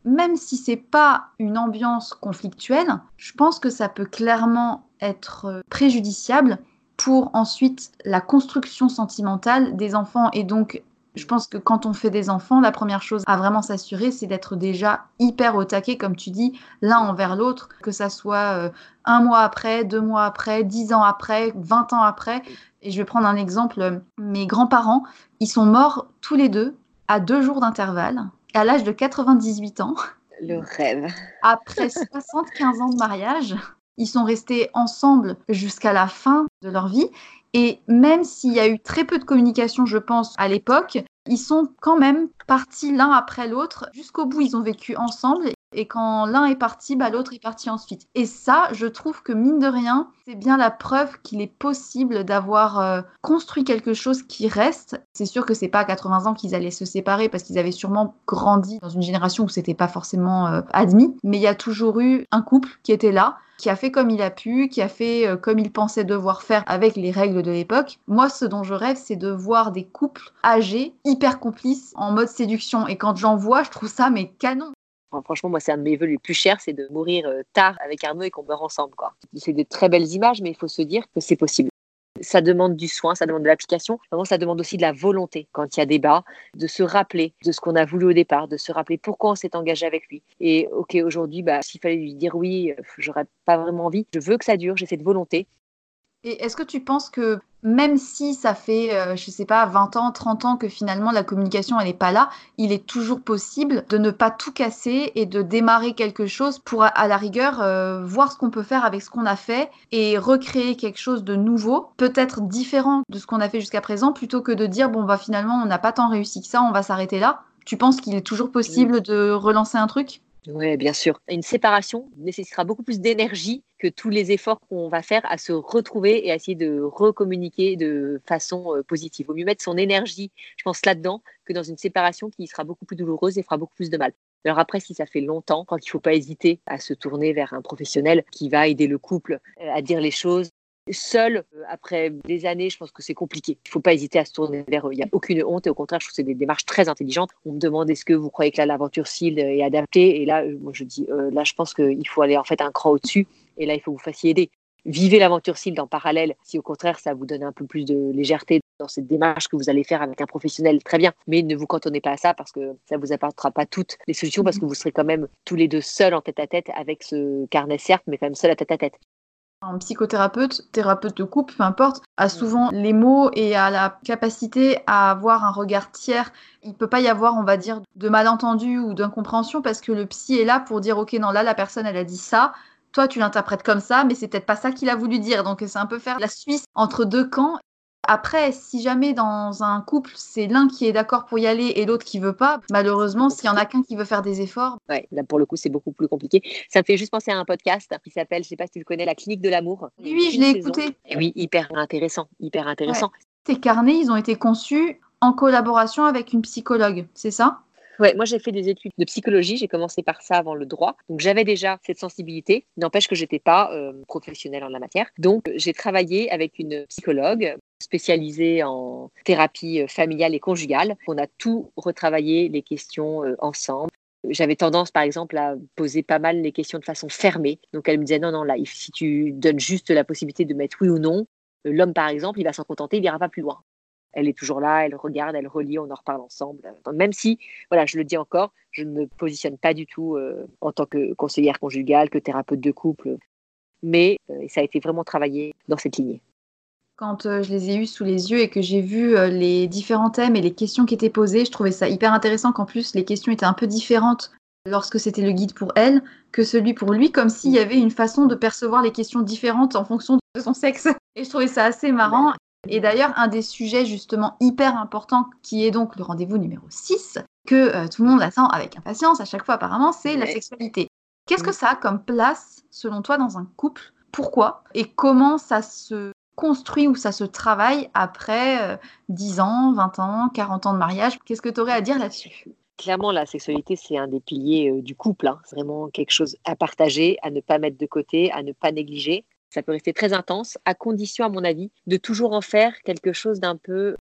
même si c'est pas une ambiance conflictuelle, je pense que ça peut clairement être préjudiciable pour ensuite la construction sentimentale des enfants. Et donc, je pense que quand on fait des enfants, la première chose à vraiment s'assurer, c'est d'être déjà hyper au taquet, comme tu dis, l'un envers l'autre, que ça soit 1 mois après, 2 mois après, 10 ans après, 20 ans après. Et je vais prendre un exemple. Mes grands-parents, ils sont morts tous les deux à 2 jours d'intervalle, à l'âge de 98 ans. Le rêve. Après 75 ans de mariage, ils sont restés ensemble jusqu'à la fin de leur vie. Et même s'il y a eu très peu de communication, je pense, à l'époque, ils sont quand même partis l'un après l'autre. Jusqu'au bout, ils ont vécu ensemble. Et quand l'un est parti, l'autre est parti ensuite. Et ça, je trouve que mine de rien, c'est bien la preuve qu'il est possible d'avoir construit quelque chose qui reste. C'est sûr que c'est pas à 80 ans qu'ils allaient se séparer parce qu'ils avaient sûrement grandi dans une génération où c'était pas forcément admis. Mais il y a toujours eu un couple qui était là, qui a fait comme il a pu, qui a fait comme il pensait devoir faire avec les règles de l'époque. Moi, ce dont je rêve, c'est de voir des couples âgés, hyper complices, en mode séduction. Et quand j'en vois, je trouve ça mais canon. Franchement, moi, c'est un de mes vœux les plus chers, c'est de mourir tard avec Arnaud et qu'on meurt ensemble, quoi. C'est de très belles images, mais il faut se dire que c'est possible. Ça demande du soin, ça demande de l'application. Vraiment, ça demande aussi de la volonté quand il y a débat, de se rappeler de ce qu'on a voulu au départ, de se rappeler pourquoi on s'est engagé avec lui. Et ok, aujourd'hui, s'il fallait lui dire oui, j'aurais pas vraiment envie. Je veux que ça dure, j'ai cette volonté. Et est-ce que tu penses que même si ça fait, je sais pas, 20 ans, 30 ans que finalement la communication elle n'est pas là, il est toujours possible de ne pas tout casser et de démarrer quelque chose pour, à la rigueur, voir ce qu'on peut faire avec ce qu'on a fait et recréer quelque chose de nouveau, peut-être différent de ce qu'on a fait jusqu'à présent, plutôt que de dire, finalement, on n'a pas tant réussi que ça, on va s'arrêter là. Tu penses qu'il est toujours possible de relancer un truc ? Oui, bien sûr. Une séparation nécessitera beaucoup plus d'énergie que tous les efforts qu'on va faire à se retrouver et à essayer de recommuniquer de façon positive. Il vaut mieux mettre son énergie, je pense, là-dedans que dans une séparation qui sera beaucoup plus douloureuse et fera beaucoup plus de mal. Alors après, si ça fait longtemps, je crois qu'il ne faut pas hésiter à se tourner vers un professionnel qui va aider le couple à dire les choses. Seul, après des années, je pense que c'est compliqué. Il ne faut pas hésiter à se tourner vers eux. Il n'y a aucune honte et au contraire, je trouve que c'est des démarches très intelligentes. On me demande est-ce que vous croyez que là, l'aventure Seal est adaptée ? Et là, moi, je dis, là, je pense qu'il faut aller en fait un cran au-dessus. Et là, il faut que vous fassiez aider. Vivez l'aventure Seal en parallèle. Si au contraire, ça vous donne un peu plus de légèreté dans cette démarche que vous allez faire avec un professionnel, très bien. Mais ne vous cantonnez pas à ça parce que ça ne vous apportera pas toutes les solutions parce que vous serez quand même tous les deux seuls en tête-à-tête avec ce carnet, certes, mais quand même seuls à tête-à-tête. Un psychothérapeute, thérapeute de couple, peu importe, a souvent les mots et a la capacité à avoir un regard tiers. Il ne peut pas y avoir, on va dire, de malentendu ou d'incompréhension parce que le psy est là pour dire « Ok, non, là, la personne, elle a dit ça. Toi, tu l'interprètes comme ça, mais c'est peut-être pas ça qu'il a voulu dire. » Donc, c'est un peu faire la Suisse entre deux camps. Après, si jamais dans un couple, c'est l'un qui est d'accord pour y aller et l'autre qui veut pas, malheureusement, s'il y en a qu'un qui veut faire des efforts. Ouais, là pour le coup, c'est beaucoup plus compliqué. Ça me fait juste penser à un podcast qui s'appelle, je sais pas si tu le connais, La Clinique de l'amour. Oui, je l'ai écouté. Et oui, hyper intéressant, hyper intéressant. Ouais. Ces carnets, ils ont été conçus en collaboration avec une psychologue, c'est ça ? Ouais, moi j'ai fait des études de psychologie, j'ai commencé par ça avant le droit, donc j'avais déjà cette sensibilité, n'empêche que j'étais pas professionnelle en la matière. Donc j'ai travaillé avec une psychologue spécialisée en thérapie familiale et conjugale. On a tout retravaillé, les questions ensemble. J'avais tendance, par exemple, à poser pas mal les questions de façon fermée. Donc elle me disait non, là, si tu donnes juste la possibilité de mettre oui ou non, l'homme, par exemple, il va s'en contenter, il n'ira pas plus loin. Elle est toujours là, elle regarde, elle relit, on en reparle ensemble. Même si, voilà, je le dis encore, je ne me positionne pas du tout en tant que conseillère conjugale, que thérapeute de couple, mais ça a été vraiment travaillé dans cette lignée. Quand je les ai eus sous les yeux et que j'ai vu les différents thèmes et les questions qui étaient posées, je trouvais ça hyper intéressant qu'en plus les questions étaient un peu différentes lorsque c'était le guide pour elle que celui pour lui, comme s'il y avait une façon de percevoir les questions différentes en fonction de son sexe. Et je trouvais ça assez marrant. Et d'ailleurs, un des sujets justement hyper importants, qui est donc le rendez-vous numéro 6, que tout le monde attend avec impatience à chaque fois apparemment, c'est la sexualité. Qu'est-ce que ça a comme place, selon toi, dans un couple ? Pourquoi ? Et comment ça se construit ou ça se travaille après 10 ans, 20 ans, 40 ans de mariage ? Qu'est-ce que tu aurais à dire là-dessus ? Clairement, la sexualité, c'est un des piliers du couple. C'est vraiment quelque chose à partager, à ne pas mettre de côté, à ne pas négliger. Ça peut rester très intense, à condition, à mon avis, de toujours en faire quelque chose d'un peu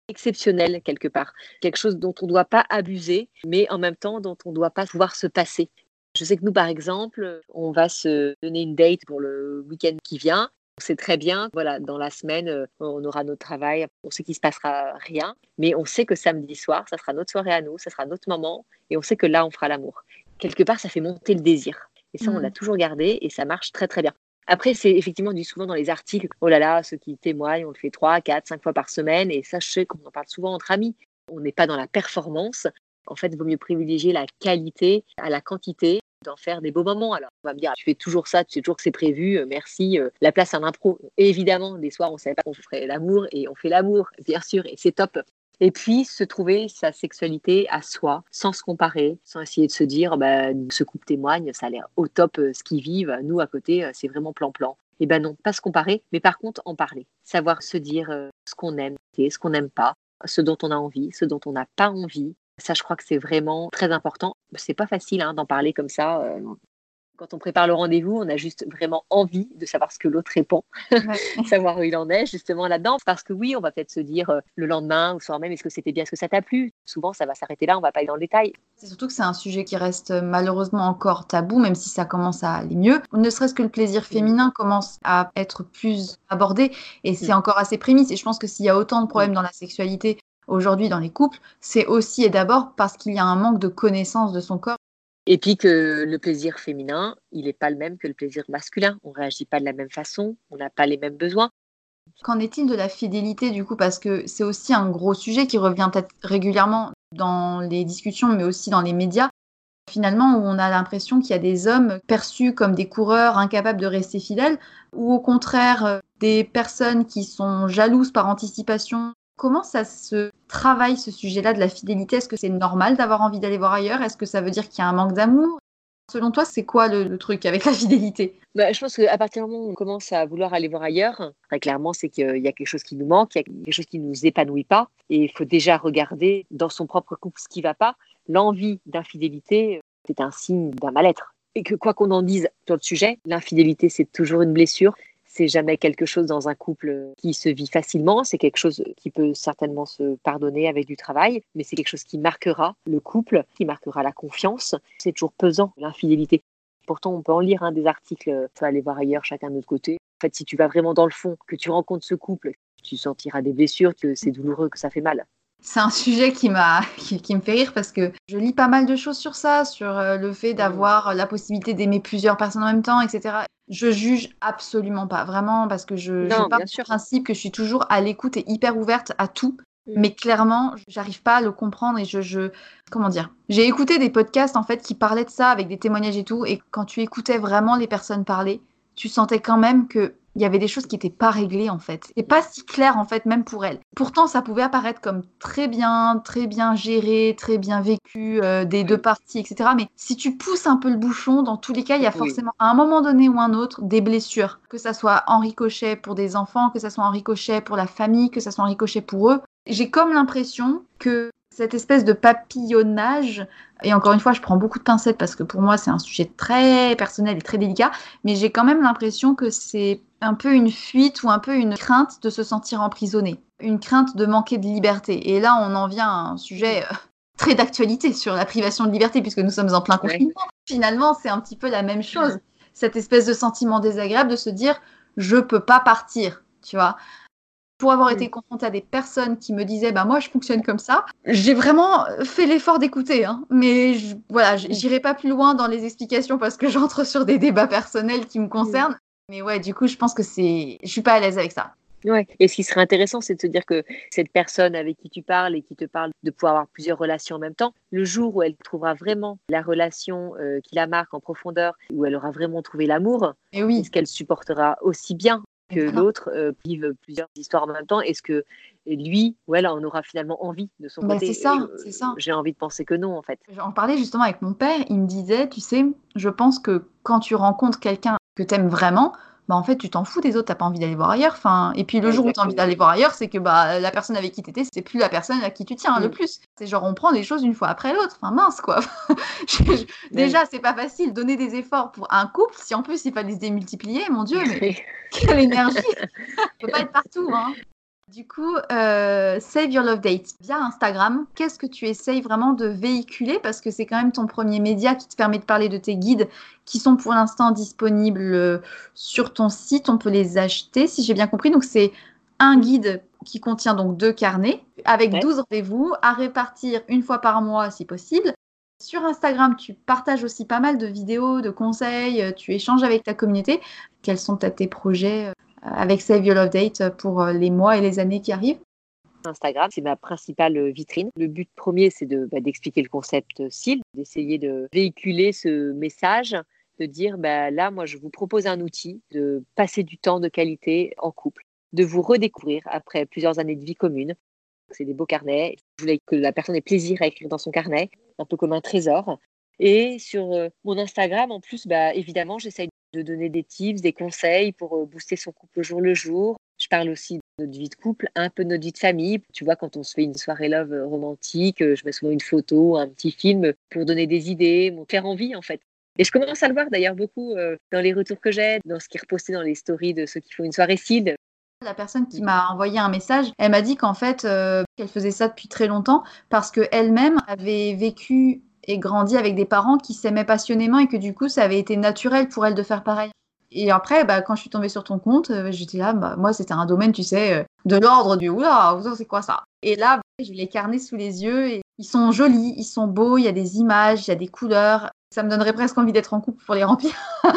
exceptionnel quelque part, quelque chose dont on ne doit pas abuser, mais en même temps dont on ne doit pas pouvoir se passer. Je sais que nous, par exemple, on va se donner une date pour le week-end qui vient. On sait très bien, voilà, dans la semaine, on aura notre travail, on sait qu'il ne se passera rien, mais on sait que samedi soir, ça sera notre soirée à nous, ça sera notre moment, et on sait que là, on fera l'amour. Quelque part, ça fait monter le désir. Et ça, on l'a toujours gardé, et ça marche très, très bien. Après, c'est effectivement dit souvent dans les articles, oh là là, ceux qui témoignent, on le fait 3, 4, 5 fois par semaine, et ça, je sais qu'on en parle souvent entre amis. On n'est pas dans la performance. En fait, il vaut mieux privilégier la qualité à la quantité, d'en faire des beaux moments. Alors, on va me dire, tu fais toujours ça, tu sais toujours que c'est prévu, merci, la place à l'impro. Et évidemment, des soirs, on ne savait pas qu'on ferait l'amour, et on fait l'amour, bien sûr, et c'est top. Et puis, se trouver sa sexualité à soi, sans se comparer, sans essayer de se dire, ce couple témoigne, ça a l'air au top ce qu'ils vivent, nous, à côté, c'est vraiment plan-plan. Et non, pas se comparer, mais par contre, en parler. Savoir se dire ce qu'on aime, ce qu'on n'aime pas, ce dont on a envie, ce dont on n'a pas envie. Ça, je crois que c'est vraiment très important. C'est pas facile d'en parler comme ça. Quand on prépare le rendez-vous, on a juste vraiment envie de savoir ce que l'autre répond, savoir où il en est justement là-dedans. Parce que oui, on va peut-être se dire le lendemain ou le soir même, est-ce que c'était bien, est-ce que ça t'a plu? Souvent, ça va s'arrêter là, on va pas aller dans le détail. C'est surtout que c'est un sujet qui reste malheureusement encore tabou, même si ça commence à aller mieux. Ne serait-ce que le plaisir féminin commence à être plus abordé, et c'est encore assez prémisse. Et je pense que s'il y a autant de problèmes dans la sexualité aujourd'hui dans les couples, c'est aussi et d'abord parce qu'il y a un manque de connaissance de son corps. Et puis que le plaisir féminin, il n'est pas le même que le plaisir masculin. On ne réagit pas de la même façon, on n'a pas les mêmes besoins. Qu'en est-il de la fidélité du coup? Parce que c'est aussi un gros sujet qui revient peut-être régulièrement dans les discussions, mais aussi dans les médias. Finalement, où on a l'impression qu'il y a des hommes perçus comme des coureurs incapables de rester fidèles, ou au contraire des personnes qui sont jalouses par anticipation. Comment ça se travaille ce sujet-là de la fidélité? Est-ce que c'est normal d'avoir envie d'aller voir ailleurs? Est-ce que ça veut dire qu'il y a un manque d'amour? Selon toi, c'est quoi le truc avec la fidélité? Je pense qu'à partir du moment où on commence à vouloir aller voir ailleurs, très clairement, c'est qu'il y a quelque chose qui nous manque, il y a quelque chose qui ne nous épanouit pas. Et il faut déjà regarder dans son propre couple ce qui ne va pas. L'envie d'infidélité, c'est un signe d'un mal-être. Et que quoi qu'on en dise sur le sujet, l'infidélité, c'est toujours une blessure. C'est jamais quelque chose dans un couple qui se vit facilement. C'est quelque chose qui peut certainement se pardonner avec du travail, mais c'est quelque chose qui marquera le couple, qui marquera la confiance. C'est toujours pesant, l'infidélité. Pourtant, on peut en lire des articles, tu vas aller voir ailleurs, chacun de notre côté. En fait, si tu vas vraiment dans le fond, que tu rencontres ce couple, tu sentiras des blessures, que c'est douloureux, que ça fait mal. C'est un sujet qui me fait rire parce que je lis pas mal de choses sur ça, sur le fait d'avoir la possibilité d'aimer plusieurs personnes en même temps, etc. Je juge absolument pas, vraiment, parce que je pars du principe que je suis toujours à l'écoute et hyper ouverte à tout. Mais clairement, j'arrive pas à le comprendre et comment dire, j'ai écouté des podcasts en fait qui parlaient de ça avec des témoignages et tout, et quand tu écoutais vraiment les personnes parler, tu sentais quand même que il y avait des choses qui n'étaient pas réglées en fait. Et pas si clair en fait, même pour elles. Pourtant, ça pouvait apparaître comme très bien géré, très bien vécu des deux parties, etc. Mais si tu pousses un peu le bouchon, dans tous les cas, il y a forcément à un moment donné ou un autre des blessures. Que ça soit en ricochet pour des enfants, que ça soit en ricochet pour la famille, que ça soit en ricochet pour eux. J'ai comme l'impression que cette espèce de papillonnage, et encore une fois, je prends beaucoup de pincettes parce que pour moi, c'est un sujet très personnel et très délicat, mais j'ai quand même l'impression que c'est un peu une fuite ou un peu une crainte de se sentir emprisonné, une crainte de manquer de liberté. Et là, on en vient à un sujet très d'actualité sur la privation de liberté, puisque nous sommes en plein confinement. Finalement, c'est un petit peu la même chose. Cette espèce de sentiment désagréable de se dire « je peux pas partir », tu vois. Pour avoir été confrontée à des personnes qui me disaient moi je fonctionne comme ça, j'ai vraiment fait l'effort d'écouter, mais j'irai pas plus loin dans les explications parce que j'entre sur des débats personnels qui me concernent. Mais ouais, du coup, je pense que je suis pas à l'aise avec ça. Ouais. Et ce qui serait intéressant, c'est de se dire que cette personne avec qui tu parles et qui te parle de pouvoir avoir plusieurs relations en même temps, le jour où elle trouvera vraiment la relation qui la marque en profondeur, où elle aura vraiment trouvé l'amour, est-ce qu'elle supportera aussi bien que l'autre vive plusieurs histoires en même temps? Est-ce que lui ou elle en aura finalement envie de son côté? C'est ça. J'ai envie de penser que non, en fait. J'en parlais justement avec mon père. Il me disait, tu sais, je pense que quand tu rencontres quelqu'un que tu aimes vraiment, en fait, tu t'en fous des autres, t'as pas envie d'aller voir ailleurs. Et puis le jour où tu as envie d'aller voir ailleurs, c'est que la personne avec qui tu étais, c'est plus la personne à qui tu tiens le plus. C'est genre, on prend des choses une fois après l'autre. Mince, quoi. Déjà, c'est pas facile. Donner des efforts pour un couple, si en plus il fallait se démultiplier, mon Dieu, mais quelle énergie. Ça peut pas être partout, Du coup, Save Your Love Date, via Instagram, qu'est-ce que tu essayes vraiment de véhiculer? Parce que c'est quand même ton premier média qui te permet de parler de tes guides qui sont pour l'instant disponibles sur ton site. On peut les acheter, si j'ai bien compris. Donc, c'est un guide qui contient donc 2 carnets avec 12 rendez-vous à répartir une fois par mois si possible. Sur Instagram, tu partages aussi pas mal de vidéos, de conseils, tu échanges avec ta communauté. Quels sont tes projets avec Save Your Love Date pour les mois et les années qui arrivent? Instagram, c'est ma principale vitrine. Le but premier, c'est d'expliquer le concept SEAL, d'essayer de véhiculer ce message, de dire là, moi, je vous propose un outil de passer du temps de qualité en couple, de vous redécouvrir après plusieurs années de vie commune. C'est des beaux carnets. Je voulais que la personne ait plaisir à écrire dans son carnet, un peu comme un trésor. Et sur mon Instagram, en plus, évidemment, j'essaye de donner des tips, des conseils pour booster son couple au jour le jour. Je parle aussi de notre vie de couple, un peu de notre vie de famille. Tu vois, quand on se fait une soirée love romantique, je mets souvent une photo, un petit film pour donner des idées, me faire envie en fait. Et je commence à le voir d'ailleurs beaucoup dans les retours que j'ai, dans ce qui est reposté dans les stories de ceux qui font une soirée SEAL. La personne qui m'a envoyé un message, elle m'a dit qu'en fait, qu'elle faisait ça depuis très longtemps parce qu'elle-même avait vécu et grandi avec des parents qui s'aimaient passionnément et que du coup, ça avait été naturel pour elle de faire pareil. Et après, quand je suis tombée sur ton compte, j'étais là, moi, c'était un domaine, tu sais, de l'ordre du « Oula, c'est quoi ça ?» Et là, j'ai les carnets sous les yeux et ils sont jolis, ils sont beaux, il y a des images, il y a des couleurs. Ça me donnerait presque envie d'être en couple pour les remplir.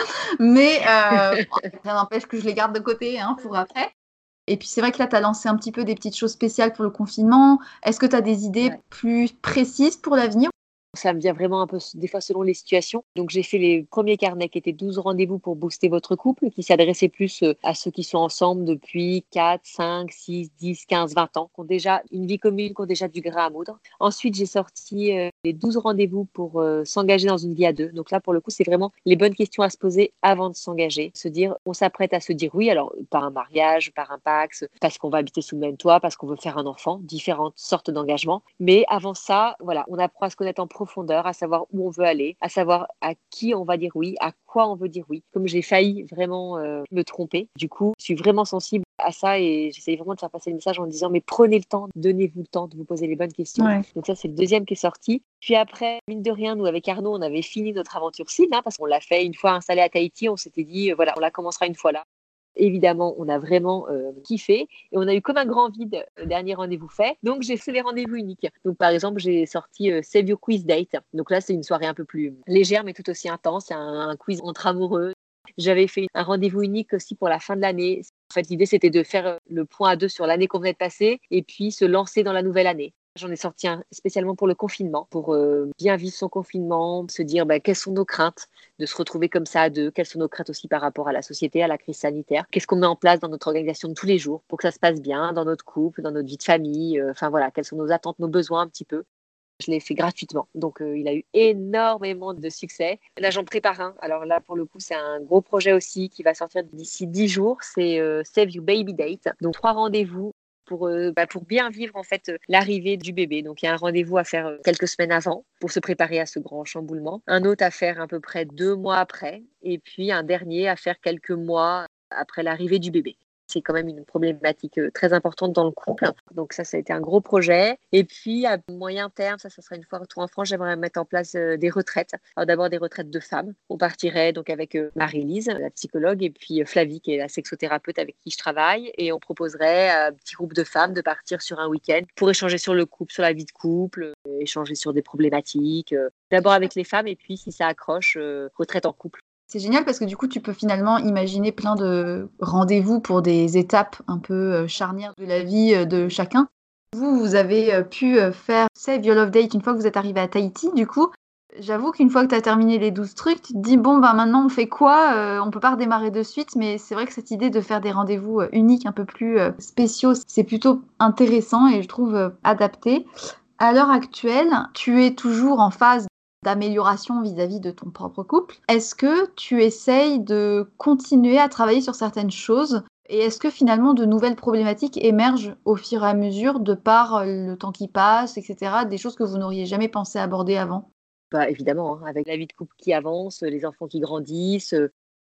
Mais rien n'empêche que je les garde de côté pour après. Et puis, c'est vrai que là, tu as lancé un petit peu des petites choses spéciales pour le confinement. Est-ce que tu as des idées plus précises pour l'avenir? Ça me vient vraiment un peu des fois selon les situations. Donc, j'ai fait les premiers carnets qui étaient 12 rendez-vous pour booster votre couple, qui s'adressaient plus à ceux qui sont ensemble depuis 4, 5, 6, 10, 15, 20 ans, qui ont déjà une vie commune, qui ont déjà du grain à moudre. Ensuite, j'ai sorti les 12 rendez-vous pour s'engager dans une vie à deux. Donc là, pour le coup, c'est vraiment les bonnes questions à se poser avant de s'engager. Se dire, on s'apprête à se dire oui, alors par un mariage, par un Pacs, parce qu'on va habiter sous le même toit, parce qu'on veut faire un enfant, différentes sortes d'engagements. Mais avant ça, voilà, on apprend à se connaître en profondeur, à savoir où on veut aller, à savoir à qui on va dire oui, à quoi on veut dire oui. Comme j'ai failli vraiment me tromper, du coup, je suis vraiment sensible à ça et j'essaye vraiment de faire passer le message en disant mais prenez le temps, donnez-vous le temps de vous poser les bonnes questions. Ouais. Donc ça, c'est le deuxième qui est sorti. Puis après, mine de rien, nous avec Arnaud, on avait fini notre aventure SEAL parce qu'on l'a fait une fois installé à Tahiti, on s'était dit voilà, on la commencera une fois là. Évidemment, on a vraiment kiffé et on a eu comme un grand vide dernier rendez-vous fait. Donc, j'ai fait les rendez-vous uniques. Donc, par exemple, j'ai sorti Save Your Quiz Date. Donc là, c'est une soirée un peu plus légère, mais tout aussi intense. C'est un quiz entre amoureux. J'avais fait un rendez-vous unique aussi pour la fin de l'année. En fait, l'idée, c'était de faire le point à deux sur l'année qu'on venait de passer et puis se lancer dans la nouvelle année. J'en ai sorti un spécialement pour le confinement, pour bien vivre son confinement, se dire quelles sont nos craintes de se retrouver comme ça à deux, quelles sont nos craintes aussi par rapport à la société, à la crise sanitaire, qu'est-ce qu'on met en place dans notre organisation de tous les jours pour que ça se passe bien dans notre couple, dans notre vie de famille, voilà, quelles sont nos attentes, nos besoins un petit peu. Je l'ai fait gratuitement, donc il a eu énormément de succès. Là, j'en prépare un. Alors là, pour le coup, c'est un gros projet aussi qui va sortir d'ici 10 jours. C'est Save Your Baby Date, donc 3 rendez-vous pour bien vivre en fait l'arrivée du bébé. Donc il y a un rendez-vous à faire quelques semaines avant pour se préparer à ce grand chamboulement. Un autre à faire à peu près 2 mois après. Et puis un dernier à faire quelques mois après l'arrivée du bébé. C'est quand même une problématique très importante dans le couple. Donc ça a été un gros projet. Et puis à moyen terme, ça sera une fois retour en France, j'aimerais mettre en place des retraites. Alors d'abord des retraites de femmes. On partirait donc avec Marie-Lise, la psychologue, et puis Flavie, qui est la sexothérapeute avec qui je travaille. Et on proposerait à un petit groupe de femmes de partir sur un week-end pour échanger sur le couple, sur la vie de couple, échanger sur des problématiques. D'abord avec les femmes et puis si ça accroche, retraite en couple. C'est génial parce que du coup, tu peux finalement imaginer plein de rendez-vous pour des étapes un peu charnières de la vie de chacun. Vous avez pu faire Save Your Love Date une fois que vous êtes arrivé à Tahiti. Du coup, j'avoue qu'une fois que tu as terminé les 12 trucs, tu te dis, bon, maintenant, on fait quoi? On peut pas redémarrer de suite, mais c'est vrai que cette idée de faire des rendez-vous uniques, un peu plus spéciaux, c'est plutôt intéressant et je trouve adapté. À l'heure actuelle, tu es toujours en phase d'amélioration vis-à-vis de ton propre couple. Est-ce que tu essayes de continuer à travailler sur certaines choses et est-ce que finalement de nouvelles problématiques émergent au fur et à mesure de par le temps qui passe, etc., des choses que vous n'auriez jamais pensé aborder avant? Évidemment, avec la vie de couple qui avance, les enfants qui grandissent,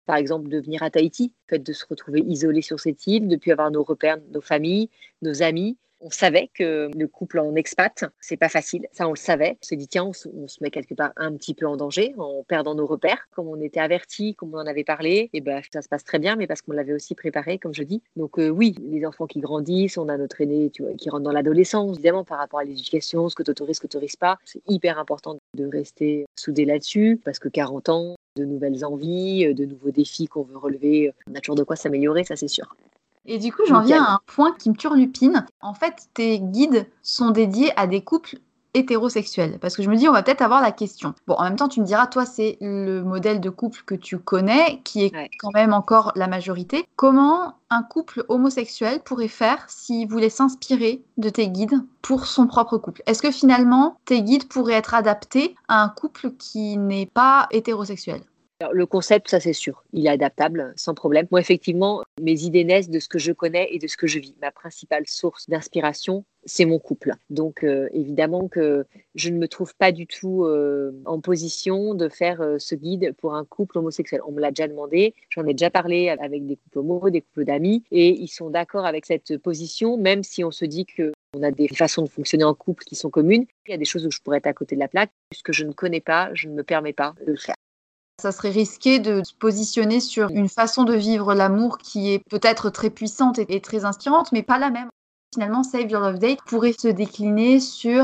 par exemple, de venir à Tahiti, le fait de se retrouver isolé sur cette île, de ne plus avoir nos repères, nos familles, nos amis. On savait que le couple en expat, c'est pas facile. Ça, on le savait. On s'est dit, tiens, on se met quelque part un petit peu en danger en perdant nos repères. Comme on était avertis, comme on en avait parlé, et ben, ça se passe très bien, mais parce qu'on l'avait aussi préparé, comme je dis. Donc oui, les enfants qui grandissent, on a notre aîné, tu vois, qui rentre dans l'adolescence, évidemment, par rapport à l'éducation, ce que tu autorises, ce que tu n'autorises pas. C'est hyper important de rester soudé là-dessus, parce que 40 ans, de nouvelles envies, de nouveaux défis qu'on veut relever, on a toujours de quoi s'améliorer, ça c'est sûr. Et du coup, j'en viens à un point qui me turlupine. En fait, tes guides sont dédiés à des couples hétérosexuels. Parce que je me dis, on va peut-être avoir la question. Bon, en même temps, tu me diras, toi, c'est le modèle de couple que tu connais, qui est quand même encore la majorité. Comment un couple homosexuel pourrait faire s'il voulait s'inspirer de tes guides pour son propre couple? Est-ce que finalement, tes guides pourraient être adaptés à un couple qui n'est pas hétérosexuel? Alors, le concept, ça c'est sûr, il est adaptable sans problème. Moi, effectivement, mes idées naissent de ce que je connais et de ce que je vis. Ma principale source d'inspiration, c'est mon couple. Donc, évidemment que je ne me trouve pas du tout en position de faire ce guide pour un couple homosexuel. On me l'a déjà demandé, j'en ai déjà parlé avec des couples homos, des couples d'amis, et ils sont d'accord avec cette position, même si on se dit que on a des façons de fonctionner en couple qui sont communes. Il y a des choses où je pourrais être à côté de la plaque. Puisque je ne connais pas, je ne me permets pas de le faire. Ça serait risqué de se positionner sur une façon de vivre l'amour qui est peut-être très puissante et très inspirante, mais pas la même. Finalement, Save Your Love Date pourrait se décliner sur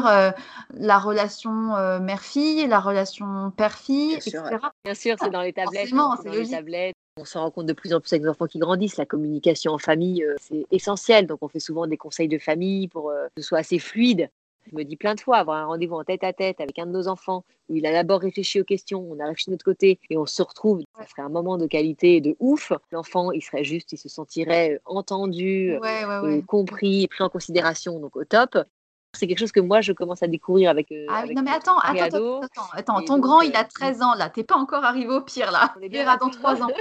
la relation mère-fille, la relation père-fille, etc. Bien sûr, c'est dans les tablettes. Forcément, c'est logique. On se rend compte de plus en plus avec les enfants qui grandissent. La communication en famille, c'est essentiel. Donc, on fait souvent des conseils de famille pour que ce soit assez fluide. Je me dis plein de fois, avoir un rendez-vous en tête-à-tête avec un de nos enfants, où il a d'abord réfléchi aux questions, on a réfléchi de notre côté, et on se retrouve, ça serait un moment de qualité de ouf. L'enfant, il serait juste, il se sentirait entendu, compris, pris en considération, donc au top. C'est quelque chose que moi, je commence à découvrir avec non, mais attends, ton grand, il a 13 ans, là. T'es pas encore arrivé au pire, là. Il verra dans 3 ans.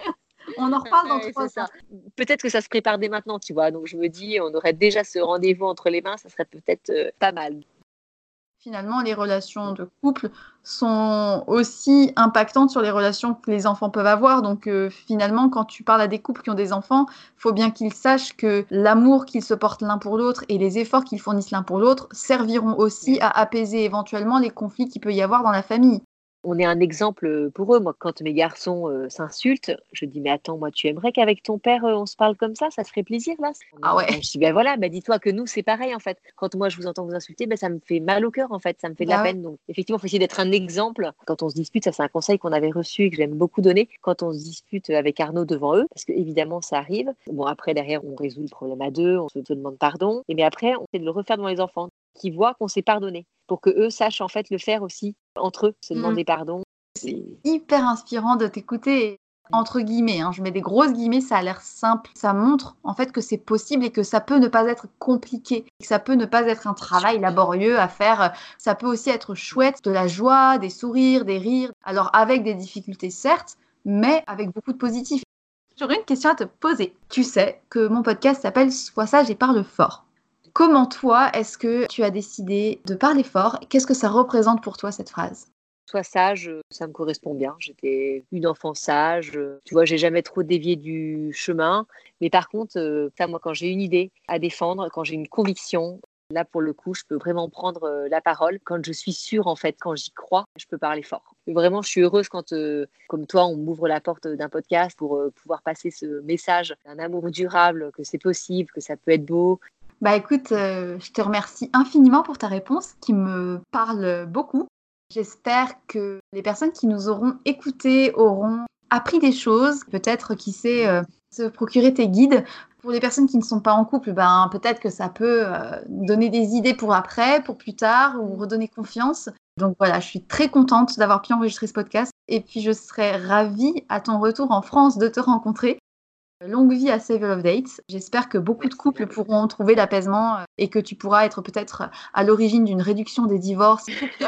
On en reparle dans 3 ans. Peut-être que ça se prépare dès maintenant, tu vois. Donc, je me dis, on aurait déjà ce rendez-vous entre les mains, ça serait peut-être pas mal. Finalement, les relations de couple sont aussi impactantes sur les relations que les enfants peuvent avoir. Donc, finalement, quand tu parles à des couples qui ont des enfants, il faut bien qu'ils sachent que l'amour qu'ils se portent l'un pour l'autre et les efforts qu'ils fournissent l'un pour l'autre serviront aussi à apaiser éventuellement les conflits qu'il peut y avoir dans la famille. On est un exemple pour eux. Moi, quand mes garçons s'insultent, je dis, mais attends, moi, tu aimerais qu'avec ton père, on se parle comme ça ferait plaisir, là. Ah ouais. Je dis, ben voilà, dis-toi que nous, c'est pareil, en fait. Quand moi, je vous entends vous insulter, ça me fait mal au cœur, en fait. Ça me fait de la peine. Donc, effectivement, il faut essayer d'être un exemple. Quand on se dispute, ça, c'est un conseil qu'on avait reçu et que j'aime beaucoup donner. Quand on se dispute avec Arnaud devant eux, parce que évidemment, ça arrive. Bon, après, derrière, on résout le problème à deux, on se demande pardon. Mais après, on essaie de le refaire devant les enfants, qui voient qu'on s'est pardonné, pour que eux sachent, en fait, le faire aussi entre eux, se demander pardon. C'est hyper inspirant de t'écouter, entre guillemets, je mets des grosses guillemets, ça a l'air simple. Ça montre en fait que c'est possible et que ça peut ne pas être compliqué, que ça peut ne pas être un travail laborieux à faire. Ça peut aussi être chouette, de la joie, des sourires, des rires. Alors avec des difficultés certes, mais avec beaucoup de positif. J'aurais une question à te poser. Tu sais que mon podcast s'appelle Sois sage et parle fort. Comment toi, est-ce que tu as décidé de parler fort? Qu'est-ce que ça représente pour toi cette phrase? Sois sage, ça me correspond bien. J'étais une enfant sage. Tu vois, j'ai jamais trop dévié du chemin. Mais par contre, moi, quand j'ai une idée à défendre, quand j'ai une conviction, là, pour le coup, je peux vraiment prendre la parole. Quand je suis sûre, en fait, quand j'y crois, je peux parler fort. Vraiment, je suis heureuse quand, comme toi, on m'ouvre la porte d'un podcast pour pouvoir passer ce message d'un amour durable, que c'est possible, que ça peut être beau. Écoute, je te remercie infiniment pour ta réponse qui me parle beaucoup. J'espère que les personnes qui nous auront écoutés auront appris des choses, peut-être, qui sait, se procurer tes guides. Pour les personnes qui ne sont pas en couple, peut-être que ça peut donner des idées pour après, pour plus tard, ou redonner confiance. Donc voilà, je suis très contente d'avoir pu enregistrer ce podcast. Et puis, je serais ravie, à ton retour en France, de te rencontrer. Longue vie à Save Your Love Date. J'espère que beaucoup de couples pourront trouver l'apaisement et que tu pourras être peut-être à l'origine d'une réduction des divorces.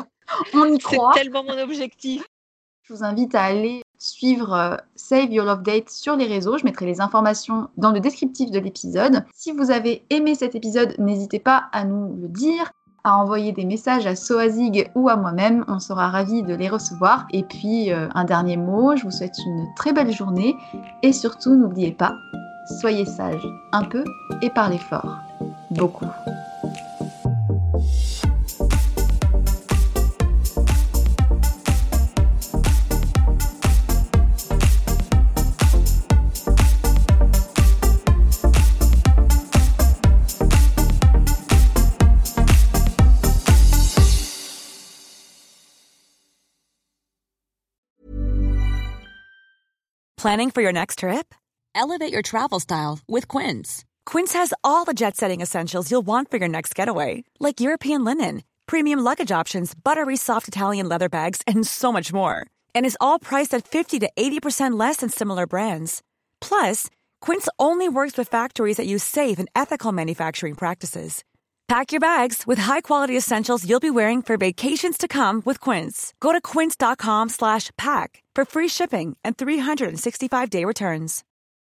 On y croit. C'est tellement mon objectif. Je vous invite à aller suivre Save Your Love Date sur les réseaux. Je mettrai les informations dans le descriptif de l'épisode. Si vous avez aimé cet épisode, n'hésitez pas à nous le dire. à envoyer des messages à Soazig ou à moi-même, on sera ravis de les recevoir. Et puis, un dernier mot, je vous souhaite une très belle journée et surtout, n'oubliez pas, soyez sages un peu et parlez fort, beaucoup. Planning for your next trip? Elevate your travel style with Quince. Quince has all the jet-setting essentials you'll want for your next getaway, like European linen, premium luggage options, buttery soft Italian leather bags, and so much more. And is all priced at 50 to 80% less than similar brands. Plus, Quince only works with factories that use safe and ethical manufacturing practices. Pack your bags with high-quality essentials you'll be wearing for vacations to come with Quince. Go to quince.com/pack for free shipping and 365-day returns.